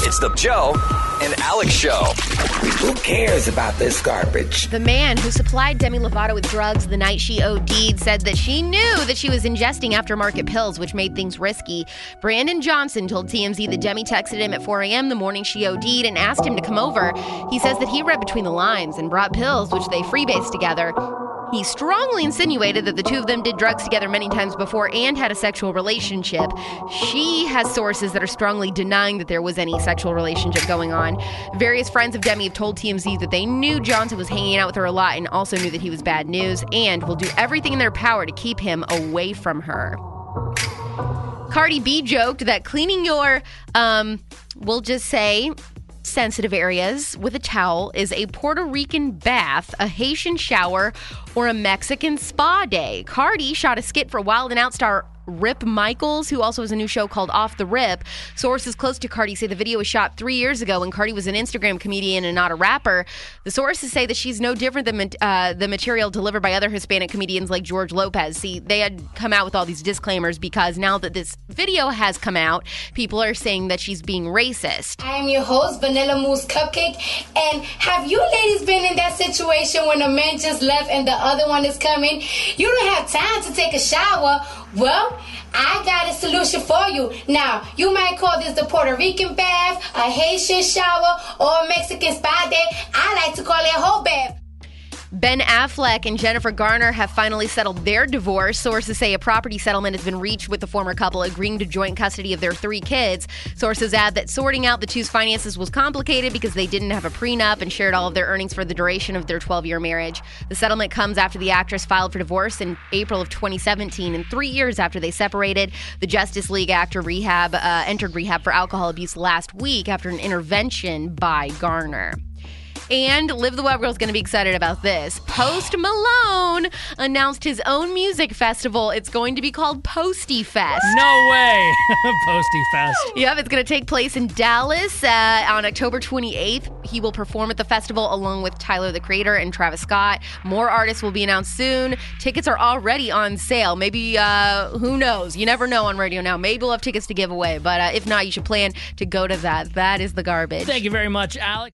It's the Joe and Alex Show. Who cares about this garbage? The man who supplied Demi Lovato with drugs the night she OD'd said that she knew that she was ingesting aftermarket pills, which made things risky. Brandon Johnson told TMZ that Demi texted him at 4 a.m. the morning she OD'd and asked him to come over. He says that he read between the lines and brought pills, which they freebased together. He strongly insinuated that the two of them did drugs together many times before and had a sexual relationship. She has sources that are strongly denying that there was any sexual relationship going on. Various friends of Demi have told TMZ that they knew Johnson was hanging out with her a lot and also knew that he was bad news and will do everything in their power to keep him away from her. Cardi B joked that cleaning your, we'll just say, sensitive areas with a towel is a Puerto Rican bath, a Haitian shower, or a Mexican spa day. Cardi shot a skit for Wild 'N Out star Rip Michaels, who also has a new show called Off the Rip. Sources close to Cardi say the video was shot 3 years ago when Cardi was an Instagram comedian and not a rapper. The sources say that she's no different than the material delivered by other Hispanic comedians like George Lopez. See, they had come out with all these disclaimers because now that this video has come out, people are saying that she's being racist. I am your host, Vanilla Mousse Cupcake, and have you ladies been in that situation when a man just left and the other one is coming? You don't have time to take a shower. Well, I got a solution for you. Now, you might call this the Puerto Rican bath, a Haitian shower, or a Mexican spa day. I like to call it a whole bath. Ben Affleck and Jennifer Garner have finally settled their divorce. Sources say a property settlement has been reached with the former couple agreeing to joint custody of their 3 kids. Sources add that sorting out the two's finances was complicated because they didn't have a prenup and shared all of their earnings for the duration of their 12-year marriage. The settlement comes after the actress filed for divorce in April of 2017 and 3 years after they separated. The Justice League actor entered rehab for alcohol abuse last week after an intervention by Garner. And Liv the Web Girl is going to be excited about this. Post Malone announced his own music festival. It's going to be called Posty Fest. No way. Posty Fest. Yep, it's going to take place in Dallas on October 28th. He will perform at the festival along with Tyler, the Creator, and Travis Scott. More artists will be announced soon. Tickets are already on sale. Maybe, who knows? You never know on radio now. Maybe we'll have tickets to give away. But if not, you should plan to go to that. That is the garbage. Thank you very much, Alex.